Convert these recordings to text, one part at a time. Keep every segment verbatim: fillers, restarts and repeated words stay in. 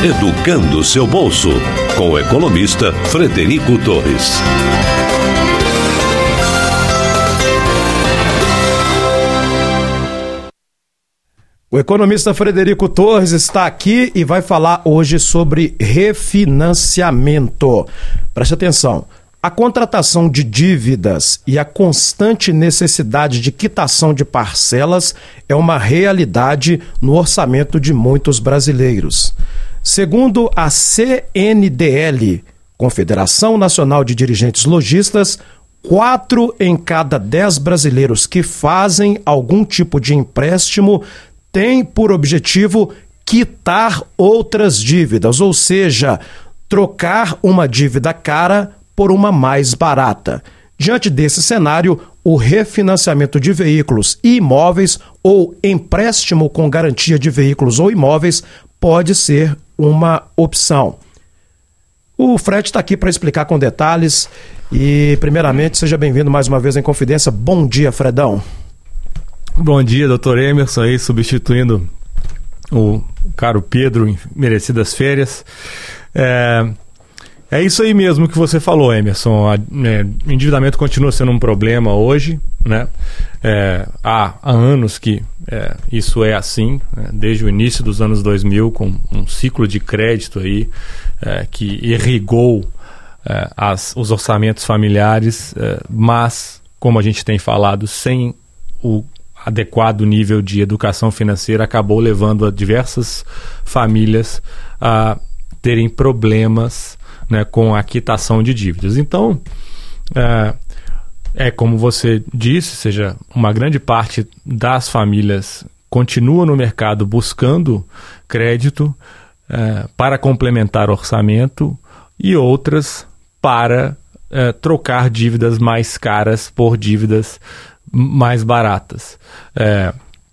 educando seu bolso, com o economista Frederico Torres. O economista Frederico Torres está aqui e vai falar hoje sobre refinanciamento. Preste atenção. A contratação de dívidas e a constante necessidade de quitação de parcelas é uma realidade no orçamento de muitos brasileiros. Segundo a C N D L, Confederação Nacional de Dirigentes Lojistas, quatro em cada dez brasileiros que fazem algum tipo de empréstimo tem por objetivo quitar outras dívidas, ou seja, trocar uma dívida cara por uma mais barata. Diante desse cenário, o refinanciamento de veículos e imóveis ou empréstimo com garantia de veículos ou imóveis pode ser uma opção. O Fred está aqui para explicar com detalhes e, primeiramente, seja bem-vindo mais uma vez em Confidência. Bom dia, Fredão. Bom dia, doutor Emerson, aí substituindo o caro Pedro em merecidas férias. É, é isso aí mesmo que você falou, Emerson. O é, endividamento continua sendo um problema hoje, né? É, há, há anos que é, isso é assim, né? Desde o início dos anos dois mil, com um ciclo de crédito aí é, que irrigou é, as, os orçamentos familiares, é, mas, como a gente tem falado, sem o adequado nível de educação financeira, acabou levando a diversas famílias a terem problemas, né, com a quitação de dívidas. Então, é, é como você disse, seja, uma grande parte das famílias continua no mercado buscando crédito é, para complementar o orçamento e outras para é, trocar dívidas mais caras por dívidas mais baratas. É,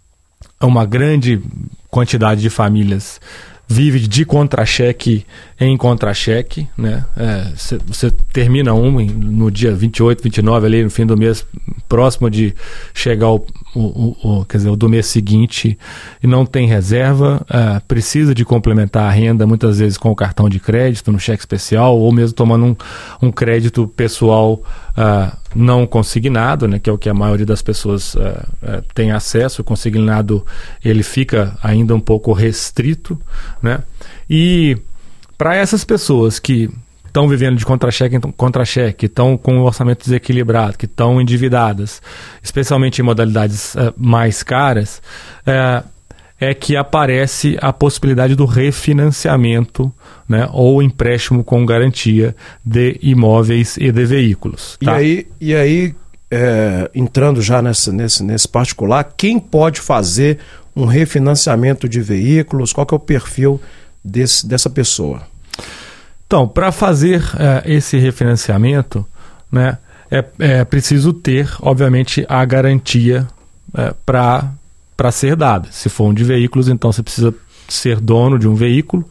uma grande quantidade de famílias vive de contra-cheque em contra-cheque, né? É, você termina um no dia vinte e oito, vinte e nove, ali no fim do mês, próximo de chegar o, o, o, quer dizer, o do mês seguinte, e não tem reserva, é, precisa de complementar a renda, muitas vezes com o cartão de crédito, no cheque especial, ou mesmo tomando um, um crédito pessoal uh, não consignado, né, que é o que a maioria das pessoas uh, uh, tem acesso. O consignado, ele fica ainda um pouco restrito, né? E para essas pessoas que estão vivendo de contra-cheque em contra-cheque, estão com o orçamento desequilibrado, que estão endividadas, especialmente em modalidades uh, mais caras, uh, é que aparece a possibilidade do refinanciamento, né, ou empréstimo com garantia de imóveis e de veículos. Tá? E aí, e aí é, entrando já nesse, nesse, nesse particular, quem pode fazer um refinanciamento de veículos? Qual que é o perfil desse, dessa pessoa? Então, para fazer uh, esse refinanciamento, né, é, é preciso ter, obviamente, a garantia uh, para para ser dada. Se for um de veículos, então você precisa ser dono de um veículo,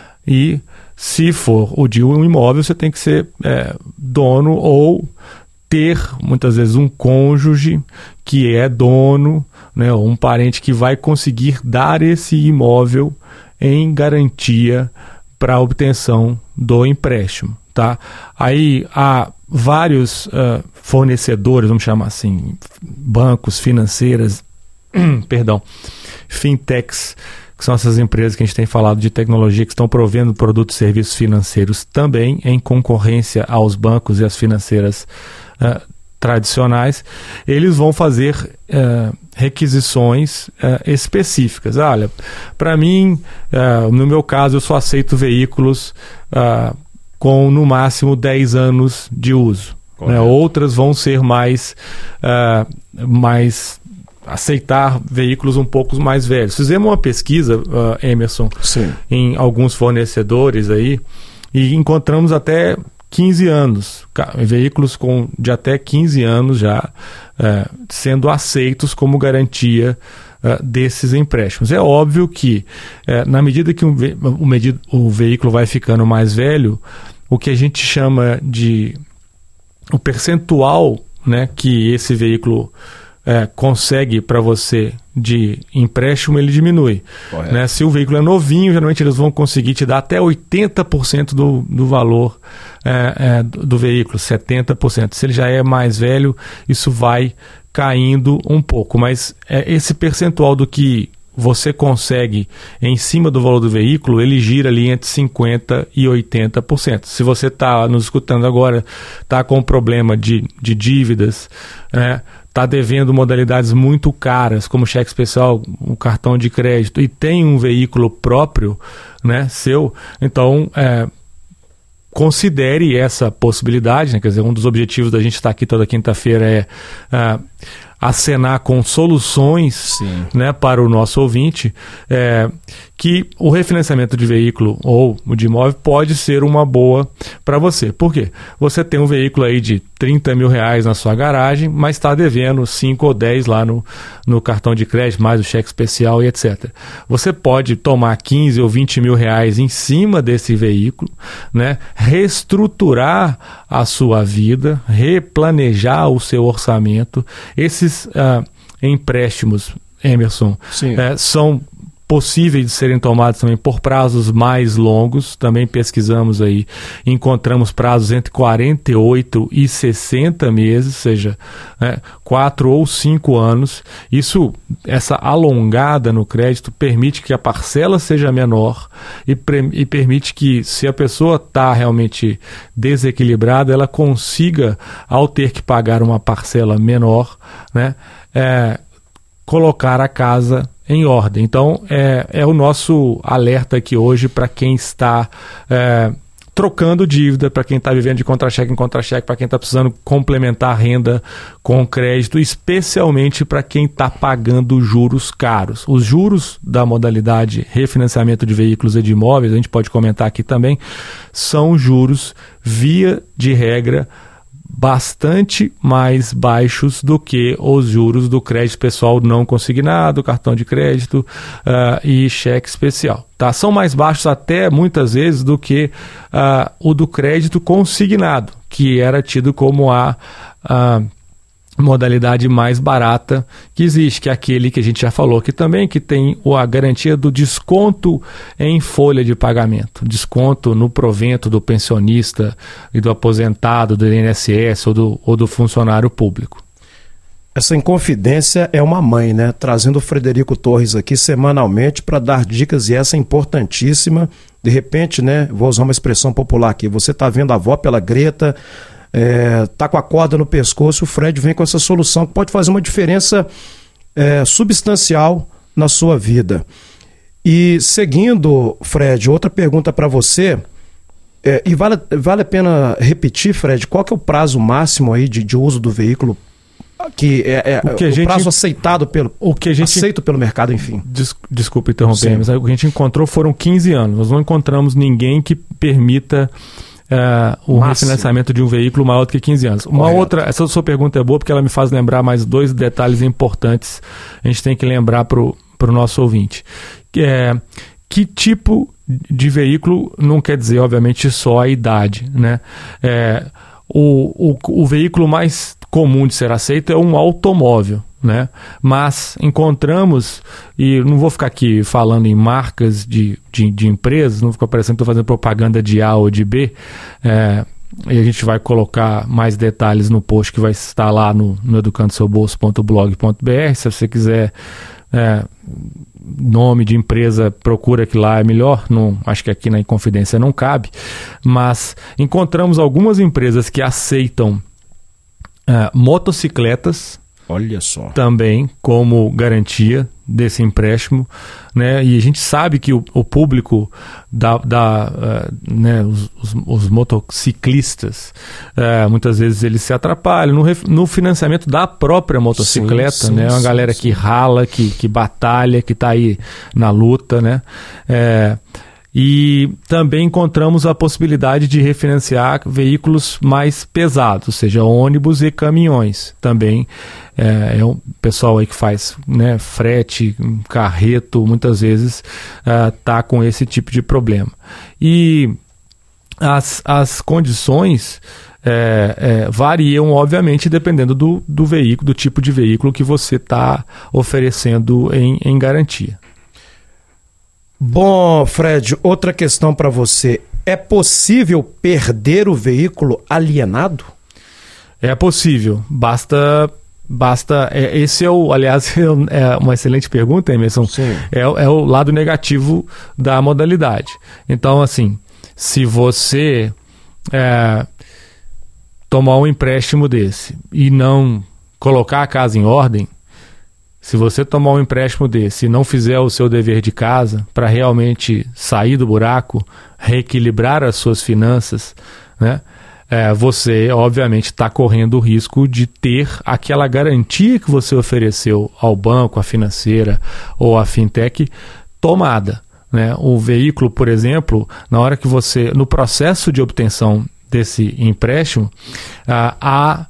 e se for o de um imóvel, você tem que ser é, dono ou ter, muitas vezes, um cônjuge que é dono, né, ou um parente que vai conseguir dar esse imóvel em garantia para a obtenção do empréstimo. Tá? Aí há vários uh, fornecedores, vamos chamar assim, bancos, financeiras, perdão, fintechs, que são essas empresas que a gente tem falado de tecnologia, que estão provendo produtos e serviços financeiros também em concorrência aos bancos e às financeiras uh, tradicionais. Eles vão fazer uh, requisições uh, específicas. Olha, para mim, uh, no meu caso, eu só aceito veículos uh, com no máximo dez anos de uso. Né? Outras vão ser mais, uh, mais aceitar veículos um pouco mais velhos. Fizemos uma pesquisa, uh, Emerson, Sim. em alguns fornecedores aí, e encontramos até quinze anos, veículos com, de até quinze anos já uh, sendo aceitos como garantia uh, desses empréstimos. É óbvio que, uh, na medida que um ve- o, medido, o veículo vai ficando mais velho, o que a gente chama de o percentual, né, que esse veículo é, consegue para você de empréstimo, ele diminui. Né? Se o veículo é novinho, geralmente eles vão conseguir te dar até oitenta por cento do, do valor é, é, do, do veículo, setenta por cento. Se ele já é mais velho, isso vai caindo um pouco, mas é, esse percentual do que você consegue em cima do valor do veículo, ele gira ali entre cinquenta por cento e oitenta por cento. Se você está nos escutando agora, está com problema de, de dívidas, né, está devendo modalidades muito caras, como cheque especial, um cartão de crédito, e tem um veículo próprio, né, seu, então é, considere essa possibilidade, né, quer dizer, um dos objetivos da gente estar aqui toda quinta-feira é uh, acenar com soluções, né, para o nosso ouvinte, é, que o refinanciamento de veículo ou de imóvel pode ser uma boa para você. Por quê? Você tem um veículo aí de trinta mil reais na sua garagem, mas está devendo cinco ou dez lá no, no cartão de crédito, mais o cheque especial e etcétera. Você pode tomar quinze ou vinte mil reais em cima desse veículo, né, reestruturar a sua vida, replanejar o seu orçamento. Esses Uh, empréstimos, Emerson, é, são possíveis de serem tomados também por prazos mais longos. Também pesquisamos aí, encontramos prazos entre quarenta e oito e sessenta meses, ou seja, né, quatro ou cinco anos. Isso, essa alongada no crédito permite que a parcela seja menor e, pre- e permite que, se a pessoa está realmente desequilibrada, ela consiga, ao ter que pagar uma parcela menor, né, é, colocar a casa em ordem. Então, é, é o nosso alerta aqui hoje para quem está é, trocando dívida, para quem está vivendo de contra-cheque em contra-cheque, para quem está precisando complementar a renda com crédito, especialmente para quem está pagando juros caros. Os juros da modalidade refinanciamento de veículos e de imóveis, a gente pode comentar aqui também, são juros, via de regra, bastante mais baixos do que os juros do crédito pessoal não consignado, cartão de crédito uh, e cheque especial. Tá? São mais baixos até muitas vezes do que uh, o do crédito consignado, que era tido como a, a modalidade mais barata que existe, que é aquele que a gente já falou aqui também, que tem a garantia do desconto em folha de pagamento, desconto no provento do pensionista e do aposentado, do I N S S ou do, ou do funcionário público. Essa Inconfidência é uma mãe, né? Trazendo o Frederico Torres aqui semanalmente para dar dicas, e essa é importantíssima. De repente, né? Vou usar uma expressão popular aqui, você está vendo a avó pela greta, É, tá com a corda no pescoço, o Fred vem com essa solução que pode fazer uma diferença é, substancial na sua vida. E seguindo, Fred, outra pergunta para você, é, e vale, vale a pena repetir, Fred, qual que é o prazo máximo aí de, de uso do veículo, que é, é o, que a o gente, prazo aceitado pelo, o que a gente, aceito pelo mercado, enfim. Des, desculpa interromper, mas o que a gente encontrou foram quinze anos, nós não encontramos ninguém que permita Uh, o Máximo. refinanciamento de um veículo maior do que quinze anos. Uma Correto. outra, essa sua pergunta é boa porque ela me faz lembrar mais dois detalhes importantes. A gente tem que lembrar para o nosso ouvinte. Que, é, que tipo de veículo não quer dizer, obviamente, só a idade, né? É, o, o, o veículo mais comum de ser aceito é um automóvel, né? Mas encontramos, e não vou ficar aqui falando em marcas de, de, de empresas, não fica parecendo que estou fazendo propaganda de A ou de B, é, e a gente vai colocar mais detalhes no post que vai estar lá no, no educando seu bolso ponto blog ponto b r. Se você quiser é, nome de empresa, procura que lá é melhor, não, acho que aqui na Inconfidência não cabe, mas encontramos algumas empresas que aceitam é, motocicletas, olha só, também como garantia desse empréstimo, né? E a gente sabe que o, o público da, da uh, né, os, os, os motociclistas uh, muitas vezes eles se atrapalham no, ref, no financiamento da própria motocicleta, sim, sim, né? Uma sim, galera sim. que rala, que, que batalha, que está aí na luta, né? É, e também encontramos a possibilidade de refinanciar veículos mais pesados, ou seja, ônibus e caminhões. Também é, é um pessoal aí que faz, né, frete, carreto, muitas vezes está uh, com esse tipo de problema. E as, as condições é, é, variam, obviamente, dependendo do, do veículo, do tipo de veículo que você está oferecendo em, em garantia. Bom, Fred, outra questão para você. É possível perder o veículo alienado? É possível, basta... Basta, é, esse é o, aliás, é uma excelente pergunta, Emerson. É, é o lado negativo da modalidade. Então, assim, se você é, tomar um empréstimo desse e não colocar a casa em ordem, se você tomar um empréstimo desse e não fizer o seu dever de casa para realmente sair do buraco, reequilibrar as suas finanças, né? É, você, obviamente, está correndo o risco de ter aquela garantia que você ofereceu ao banco, à financeira ou à fintech tomada, né? O veículo, por exemplo, na hora que você, no processo de obtenção desse empréstimo, a, a,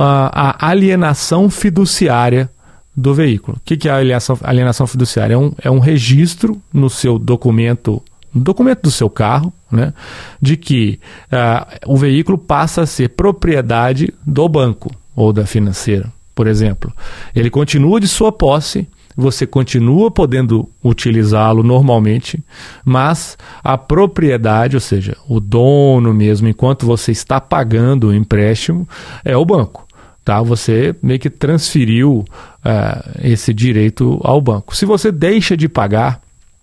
a alienação fiduciária do veículo. O que, que é a alienação, alienação fiduciária? É um, é um registro no seu documento no documento do seu carro, né, de que uh, o veículo passa a ser propriedade do banco ou da financeira, por exemplo. Ele continua de sua posse, você continua podendo utilizá-lo normalmente, mas a propriedade, ou seja, o dono mesmo, enquanto você está pagando o empréstimo, é o banco. Tá? Você meio que transferiu uh, esse direito ao banco. Se você deixa de pagar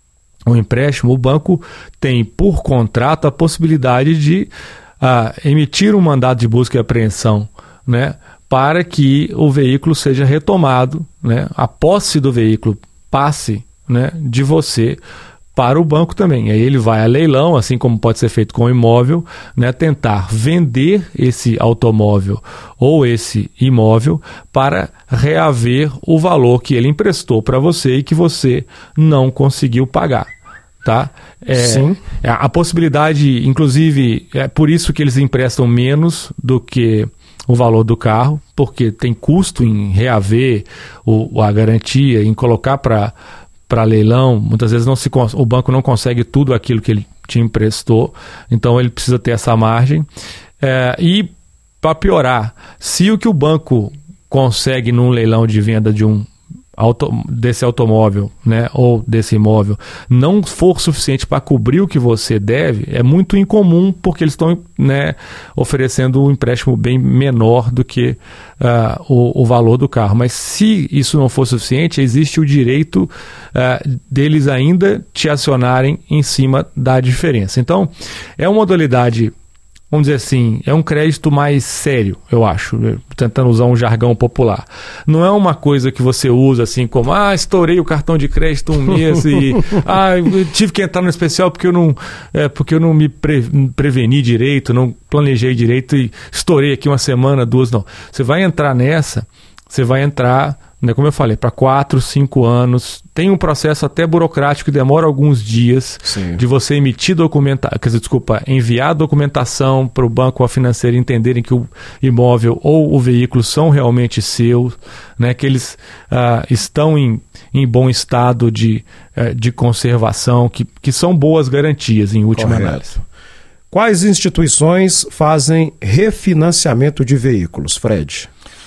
o empréstimo, o banco tem por contrato a possibilidade de uh, emitir um mandado de busca e apreensão, né, para que o veículo seja retomado, né, a posse do veículo passe, né, de você para o banco também. Aí ele vai a leilão, assim como pode ser feito com o imóvel, né, tentar vender esse automóvel ou esse imóvel para reaver o valor que ele emprestou para você e que você não conseguiu pagar. Tá? É, Sim. A possibilidade, inclusive, é por isso que eles emprestam menos do que o valor do carro, porque tem custo em reaver o, a garantia, em colocar para para leilão. Muitas vezes não se, o banco não consegue tudo aquilo que ele te emprestou, então ele precisa ter essa margem. É, e, para piorar, se o que o banco consegue num leilão de venda de um auto, desse automóvel, né, ou desse imóvel, não for suficiente para cobrir o que você deve, é muito incomum, porque eles estão, né, oferecendo um empréstimo bem menor do que uh, o, o valor do carro. Mas se isso não for suficiente, existe o direito uh, deles ainda te acionarem em cima da diferença. Então, é uma modalidade, vamos dizer assim, é um crédito mais sério, eu acho, tentando usar um jargão popular. Não é uma coisa que você usa assim como, ah, estourei o cartão de crédito um mês e ah, eu tive que entrar no especial porque eu não, é, porque eu não me pre, preveni direito, não planejei direito e estourei aqui uma semana, duas, não. Você vai entrar nessa, você vai entrar, né, como eu falei, para quatro, cinco anos. Tem um processo até burocrático que demora alguns dias. Sim. De você emitir documentação, quer dizer, desculpa, enviar documentação para o banco ou a financeira entenderem que o imóvel ou o veículo são realmente seus, né, que eles uh, estão em, em bom estado de, uh, de conservação, que, que são boas garantias em última Correto. análise. Quais instituições fazem refinanciamento de veículos, Fred?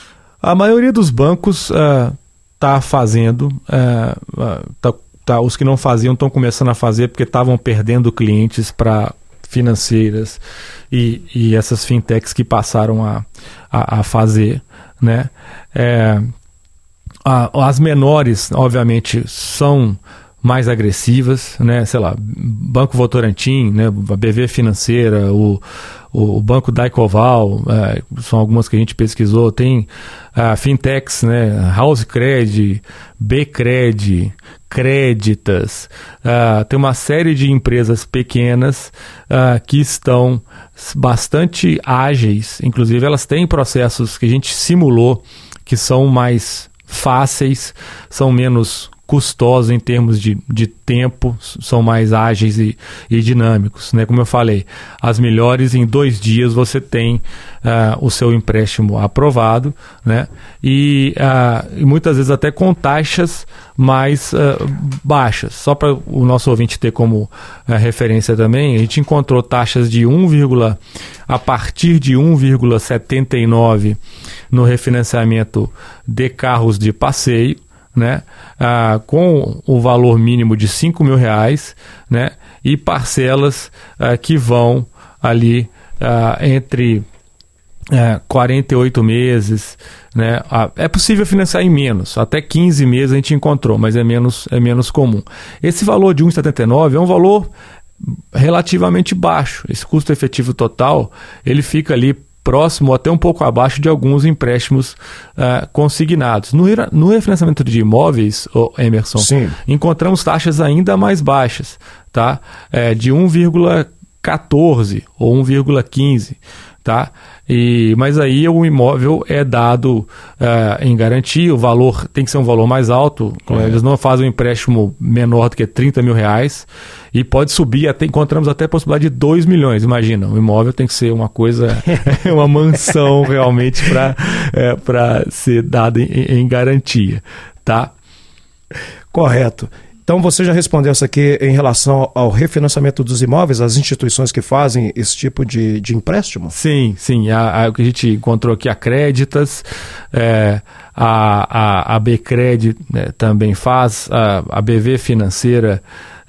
A maioria dos bancos está uh, fazendo, uh, uh, tá, tá, os que não faziam estão começando a fazer porque estavam perdendo clientes para financeiras e, e essas fintechs que passaram a, a, a fazer, né? É, a, as menores, obviamente, são mais agressivas, né? Sei lá, Banco Votorantim, né? A B V Financeira, o, o Banco Daicoval, é, são algumas que a gente pesquisou. Tem a fintechs, né? House Cred, Bcred, Créditas, uh, tem uma série de empresas pequenas uh, que estão bastante ágeis, inclusive elas têm processos que a gente simulou que são mais fáceis, são menos custosos em termos de, de tempo, são mais ágeis e, e dinâmicos, né? Como eu falei, as melhores, em dois dias você tem uh, o seu empréstimo aprovado, né? E, uh, e muitas vezes até com taxas mais uh, baixas. Só para o nosso ouvinte ter como uh, referência também, a gente encontrou taxas de um, a partir de um vírgula setenta e nove no refinanciamento de carros de passeio, né? Ah, com o valor mínimo de cinco mil reais, né? E parcelas ah, que vão ali ah, entre ah, quarenta e oito meses, né? Ah, é possível financiar em menos, até quinze meses a gente encontrou, mas é menos, é menos comum. Esse valor de um vírgula setenta e nove é um valor relativamente baixo. Esse custo efetivo total, ele fica ali próximo, até um pouco abaixo de alguns empréstimos uh, consignados. No, no refinanciamento de imóveis, oh, Emerson, Sim. encontramos taxas ainda mais baixas, tá? É, de um vírgula quatorze ou um vírgula quinze, tá? E, mas aí o imóvel é dado uh, em garantia, o valor tem que ser um valor mais alto, é. Eles não fazem um empréstimo menor do que trinta mil reais e pode subir, até, encontramos até a possibilidade de dois milhões, imagina, o imóvel tem que ser uma coisa, uma mansão realmente para é, para ser dado em, em garantia, tá? Correto. Então você já respondeu isso aqui em relação ao refinanciamento dos imóveis, as instituições que fazem esse tipo de, de empréstimo? Sim, sim. A, a, o que a gente encontrou aqui, a Créditas, é, a, a, a Bcred, né, também faz, a, a B V Financeira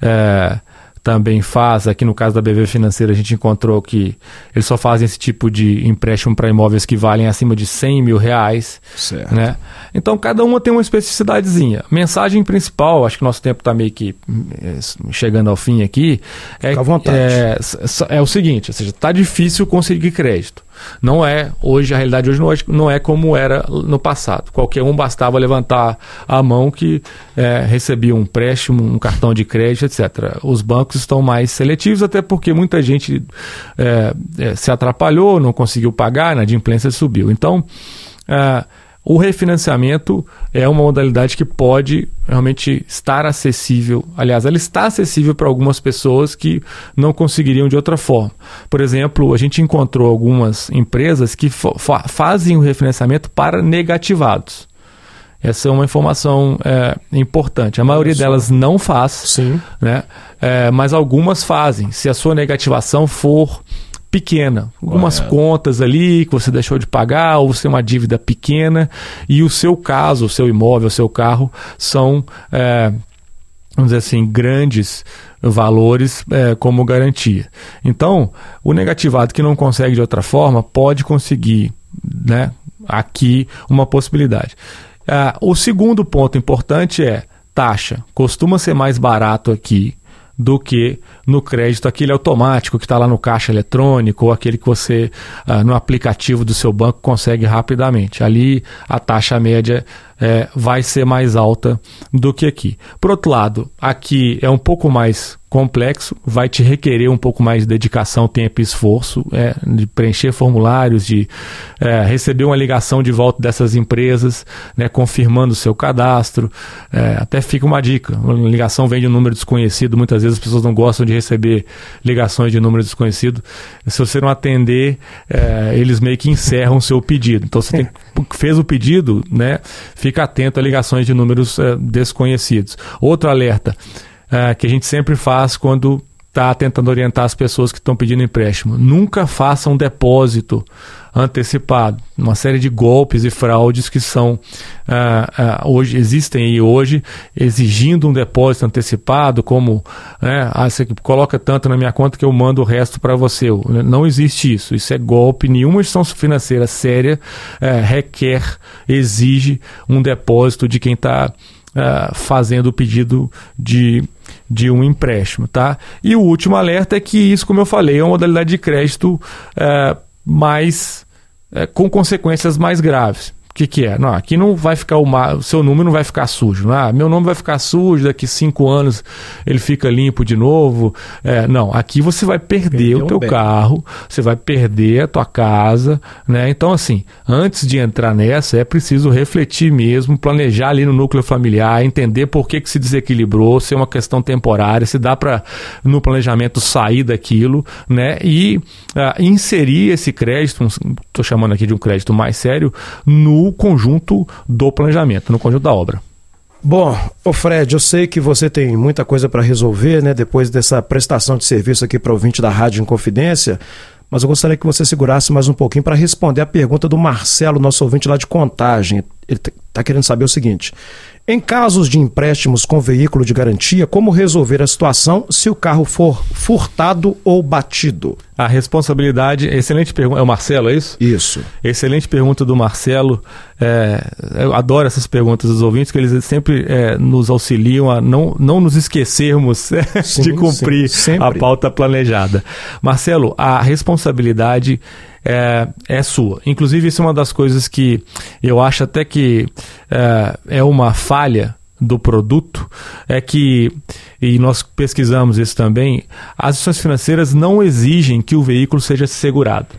é, também faz. Aqui no caso da B V Financeira a gente encontrou que eles só fazem esse tipo de empréstimo para imóveis que valem acima de cem mil reais. Certo. Né? Então cada uma tem uma especificidadezinha. Mensagem principal, acho que nosso tempo está meio que é, chegando ao fim aqui. É, Fica à vontade. É, é o seguinte, ou seja, está difícil conseguir crédito. Não é, hoje, a realidade hoje não é, não é como era no passado. Qualquer um bastava levantar a mão que é, recebia um empréstimo, um cartão de crédito, etcétera. Os bancos estão mais seletivos, até porque muita gente é, é, se atrapalhou, não conseguiu pagar, a inadimplência subiu. Então, é, o refinanciamento é uma modalidade que pode realmente estar acessível. Aliás, ela está acessível para algumas pessoas que não conseguiriam de outra forma. Por exemplo, a gente encontrou algumas empresas que fa- fazem o refinanciamento para negativados. Essa é uma informação é, importante. A maioria delas não faz, Sim. né? É, mas algumas fazem. Se a sua negativação for pequena, algumas Correto. contas ali que você deixou de pagar, ou você tem uma dívida pequena e o seu caso, o seu imóvel, o seu carro são, é, vamos dizer assim, grandes valores é, como garantia. Então, o negativado que não consegue de outra forma pode conseguir, né, aqui uma possibilidade. É, o segundo ponto importante é taxa. Costuma ser mais barato aqui do que no crédito, aquele automático que está lá no caixa eletrônico ou aquele que você, ah, no aplicativo do seu banco, consegue rapidamente. Ali a taxa média é, vai ser mais alta do que aqui. Por outro lado, aqui é um pouco mais complexo, vai te requerer um pouco mais de dedicação, tempo e esforço, é, de preencher formulários, de é, receber uma ligação de volta dessas empresas, né, confirmando o seu cadastro. É, até fica uma dica, uma ligação vem de um número desconhecido, muitas vezes as pessoas não gostam de receber ligações de número desconhecido. Se você não atender, é, eles meio que encerram o seu pedido. Então você tem, fez o pedido, né, fica atento a ligações de números é, desconhecidos. Outro alerta, Uh, que a gente sempre faz quando está tentando orientar as pessoas que estão pedindo empréstimo. Nunca faça um depósito antecipado. Uma série de golpes e fraudes que são uh, uh, hoje existem e hoje exigindo um depósito antecipado, como né, ah, você coloca tanto na minha conta que eu mando o resto para você. Não existe isso. Isso é golpe. Nenhuma instituição financeira séria uh, requer, exige um depósito de quem está Uh, fazendo o pedido de, de um empréstimo, tá? E o último alerta é que isso, como eu falei, é uma modalidade de crédito uh, mais, uh, com consequências mais graves, que, que é? Não, aqui não vai ficar o seu número não vai ficar sujo. Ah, meu nome vai ficar sujo, daqui cinco anos ele fica limpo de novo. É, não, aqui você vai perder Perdeu o teu bem. carro, você vai perder a tua casa, né? Então, assim, antes de entrar nessa, é preciso refletir mesmo, planejar ali no núcleo familiar, entender por que, que se desequilibrou, se é uma questão temporária, se dá para, no planejamento, sair daquilo, né? E uh, inserir esse crédito, estou chamando aqui de um crédito mais sério, no conjunto do planejamento, no conjunto da obra. Bom, ô Fred, eu sei que você tem muita coisa para resolver, né, depois dessa prestação de serviço aqui para o ouvinte da Rádio Inconfidência, mas eu gostaria que você segurasse mais um pouquinho para responder a pergunta do Marcelo, nosso ouvinte lá de Contagem. Ele está querendo saber o seguinte: em casos de empréstimos com veículo de garantia, como resolver a situação se o carro for furtado ou batido? A responsabilidade, excelente pergunta, é o Marcelo, é isso? Isso. Excelente pergunta do Marcelo, é, eu adoro essas perguntas dos ouvintes, que eles sempre é, nos auxiliam a não, não nos esquecermos sim, de cumprir sim, a pauta planejada. Marcelo, a responsabilidade É, é sua. Inclusive, isso é uma das coisas que eu acho até que é, é uma falha do produto, é que, e nós pesquisamos isso também, as instituições financeiras não exigem que o veículo seja segurado.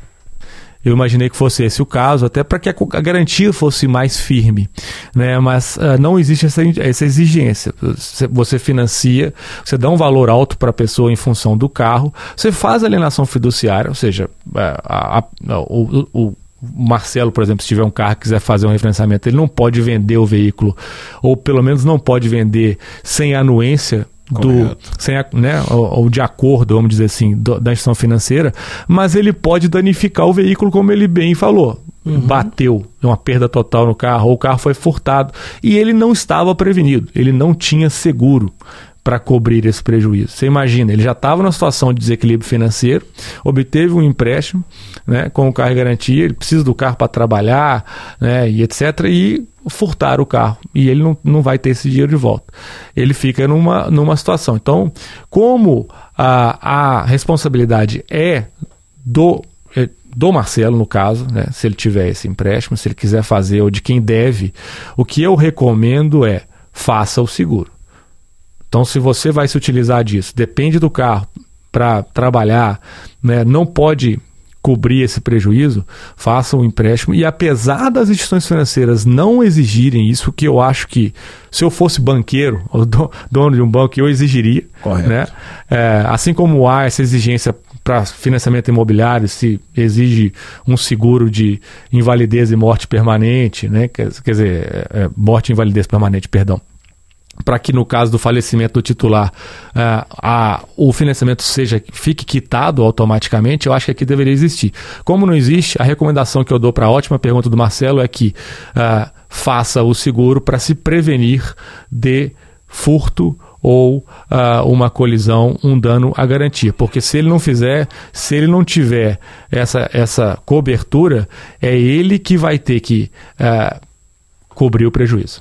Eu imaginei que fosse esse o caso, até para que a, a garantia fosse mais firme, né? Mas uh, não existe essa, essa exigência. Você, você financia, você dá um valor alto para a pessoa em função do carro, você faz alienação fiduciária, ou seja, a, a, a, o, o Marcelo, por exemplo, se tiver um carro e quiser fazer um refinanciamento, ele não pode vender o veículo, ou pelo menos não pode vender sem anuência do, sem a, né, ou, ou de acordo, vamos dizer assim, do, da instituição financeira, mas ele pode danificar o veículo, como ele bem falou. Uhum. Bateu, uma perda total no carro, ou o carro foi furtado, e ele não estava prevenido, ele não tinha seguro para cobrir esse prejuízo. Você imagina, ele já estava numa situação de desequilíbrio financeiro, obteve um empréstimo, né, com o carro em garantia, ele precisa do carro para trabalhar, né, e etcétera, e furtar o carro, e ele não, não vai ter esse dinheiro de volta. Ele fica numa, numa situação. Então, como a, a responsabilidade é do, é do Marcelo, no caso, né, se ele tiver esse empréstimo, se ele quiser fazer, ou de quem deve, o que eu recomendo é, faça o seguro. Então, se você vai se utilizar disso, depende do carro para trabalhar, né, não pode cobrir esse prejuízo, faça um empréstimo. E apesar das instituições financeiras não exigirem isso, que eu acho que, se eu fosse banqueiro, ou dono de um banco, eu exigiria. Correto. Né? É, assim como há essa exigência para financiamento imobiliário, se exige um seguro de invalidez e morte permanente, né? quer, quer dizer, é, morte e invalidez permanente, perdão, para que no caso do falecimento do titular uh, a, o financiamento seja, fique quitado automaticamente, eu acho que aqui deveria existir. Como não existe, a recomendação que eu dou para a ótima pergunta do Marcelo é que uh, faça o seguro para se prevenir de furto ou uh, uma colisão, um dano à garantia. Porque se ele não fizer, se ele não tiver essa, essa cobertura, é ele que vai ter que uh, cobrir o prejuízo.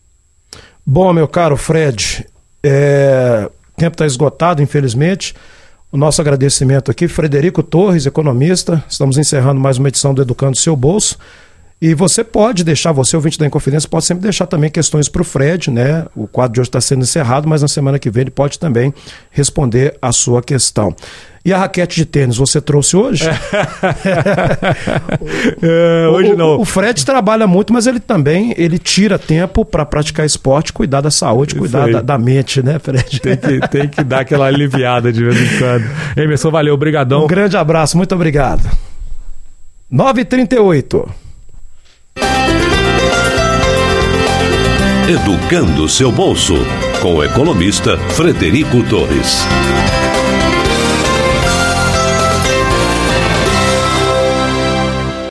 Bom, meu caro Fred, é... o tempo está esgotado, infelizmente. O nosso agradecimento aqui, Frederico Torres, economista. Estamos encerrando mais uma edição do Educando Seu Bolso. E você pode deixar, você ouvinte da Inconfidência, pode sempre deixar também questões para o Fred, né? O quadro de hoje está sendo encerrado, mas na semana que vem ele pode também responder a sua questão. E a raquete de tênis, você trouxe hoje? é, hoje não. O, o Fred trabalha muito, mas ele também ele tira tempo para praticar esporte, cuidar da saúde, cuidar da, da mente, né, Fred? Tem que, tem que dar aquela aliviada de vez em quando. Emerson, valeu, obrigadão. Um grande abraço, muito obrigado. nove e trinta e oito. Educando seu bolso, com o economista Frederico Torres.